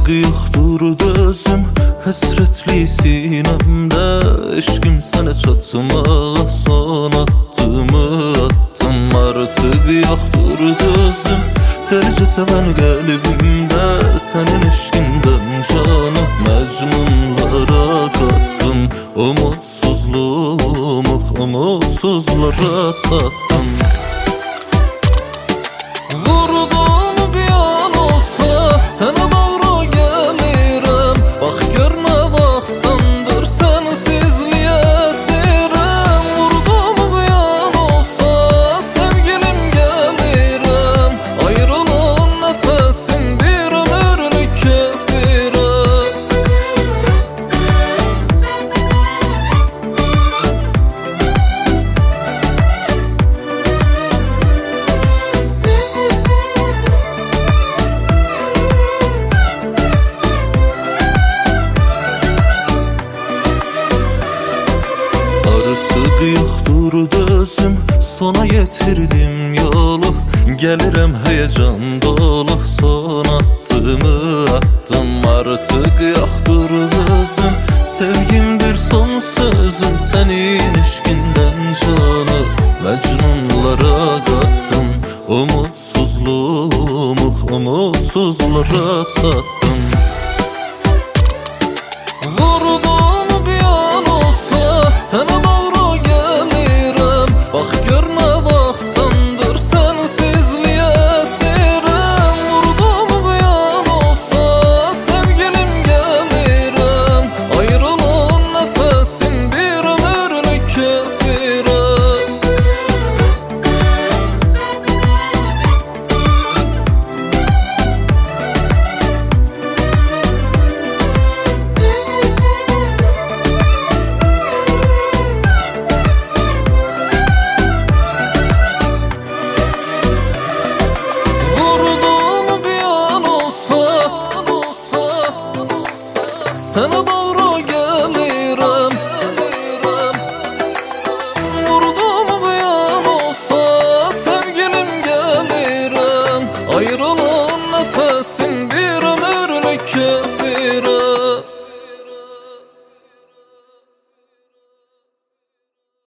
Artık yoktur dözüm Həsrətli sinəmdə Eşqim sənə çatmağa son attımı attım. Artıq yoktur dözüm Dəlicə sevən qəlbimdə Sənin eşqindən canı Məcnunlara qattım. Umutsuzluğumu umutsuzlara sattım. Vurduğum bir an olsa Sənə doğru gəlirəm. Bax gör nə vaxtdandır Sənsizliyə əsirəm. Vurduğum bir an olsa Sevgilim gəlirəm. Ayrılığın nəfəsim bir ömürlük kəsirəm. Artıq yoxdur dözüm Sona yetirdim yolu Gəlirəm həyəcan dolu Son attımı attım. Artıq yoxdur dözüm Sevgimdir son sözüm Sənin eşqindən canı Məcnunlara qattım. Umutsuzluğumu umutsuzlara sattım. Vurduğum bir an olsa Sənə doğru gəlirəm. Bax gör nə vaxtdandır Sənsizliyə əsirəm. Vurduğum bir an olsa Sevgilim gəlirəm. Ayrılığın nəfəsim bir ömürlük kəsirəm. Sana